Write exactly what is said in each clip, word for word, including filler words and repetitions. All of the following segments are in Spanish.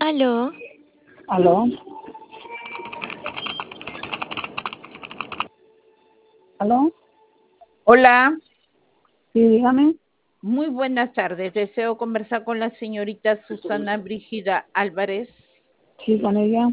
Aló, ¿Aló? ¿Aló? Hola, Sí, dígame. muy buenas tardes. Deseo conversar con la señorita Susana Brígida Álvarez. Sí, con ella.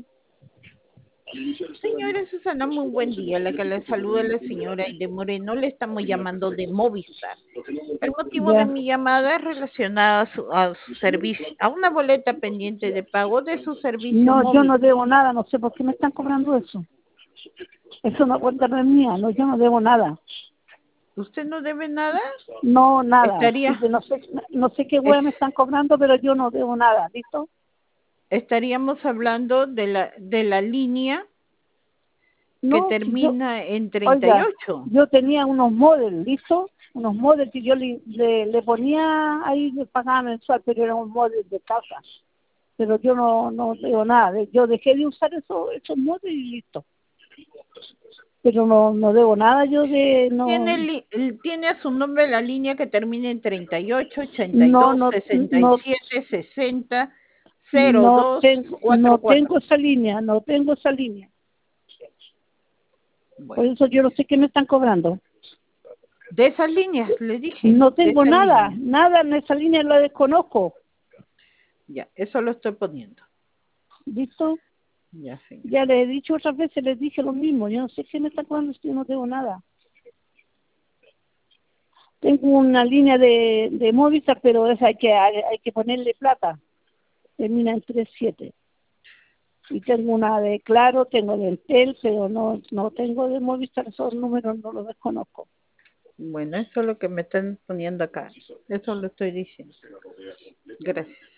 Señora Susana, muy buen día. La que le saluda es la señora Aide Moreno. Le estamos llamando de Movistar. El motivo de Ya. mi llamada es relacionada a su, a su servicio, a una boleta pendiente de pago de su servicio No, yo móvil. no debo nada, no sé por qué me están cobrando eso. Eso no cuenta no es mía, no, yo no debo nada. ¿Usted no debe nada? No, nada. Estaría, Sí, no sé, no sé qué es- hueá me están cobrando, pero yo no debo nada, ¿listo? estaríamos hablando de la, de la línea que No, si yo, termina en treinta y oiga, ocho. yo tenía unos models, ¿listo? Unos models que yo le, le, le ponía ahí, le pagaba mensual, pero eran un model de casa. Pero yo no, no debo nada. Yo dejé de usar eso, esos models y listo. Pero no, no debo nada yo de, Tiene, no, li- el- tiene a su nombre la línea que termina en treinta y ocho, ochenta y no, dos, no, sesenta y no, siete, sesenta, cero no dos tengo, cuatro no cuatro. tengo esa línea, no tengo esa línea. Por Bueno, eso yo no sé qué me están cobrando. de esas líneas, le dije, No de tengo esa nada, línea. nada en esa línea la desconozco. Ya, eso lo estoy poniendo. ¿Listo? Ya, señor. Ya les he dicho otras veces, les dije lo mismo. Yo no sé qué me están cobrando si yo no tengo nada. Tengo una línea de, de Movistar, pero esa hay que, hay, hay que ponerle plata. Termina en tres siete. Y tengo una de Claro, tengo de Entel, pero no, no tengo de Movistar, esos números no los desconozco. Bueno, eso es lo que me están poniendo acá. Eso lo estoy diciendo. Gracias.